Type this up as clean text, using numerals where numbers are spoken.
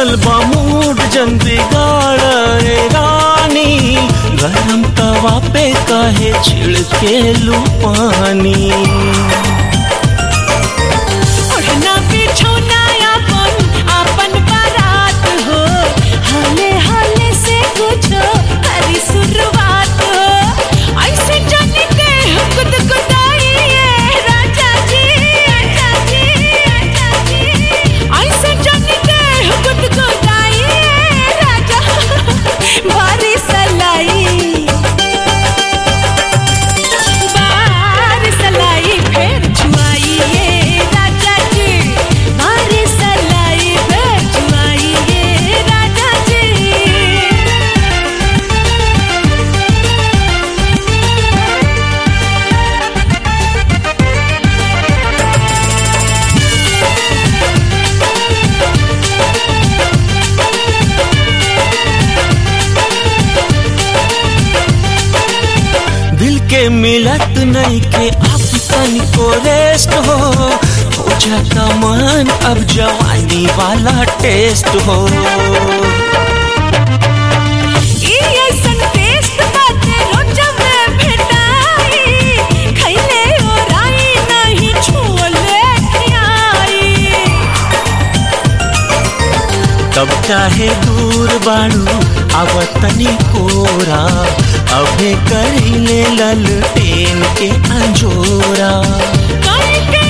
बनल बा मूड जन बिगाड़ रे रानी, गरम तवा पे काहे छिड़के लू पानी। ओढ़ना बिछौना आपन बारात हो, हाले हाले से कुछो हरी शुरुआत हो। ऐसे जाने के गुदगुदाई राजा जी, ऐसे जाने के गुदगुदाई राजा, भारी सलाई बार सलाई फिर छुआइए राजा जी, भारी सलाई फिर छुआइए राजा जी। दिल के मिलत नहीं के अब तनिको रेस्ट हो जाता मन अब जवानी वाला टेस्ट हो। ई ऐसन टेस्ट बाटे रोजा में भेटाई, खइले ओराई नहीं छुअले खियाई। तब चाहे दूर बाड़ू अब तनी कोरा, अबे करीले ललटेन के अंजोरा। काहे के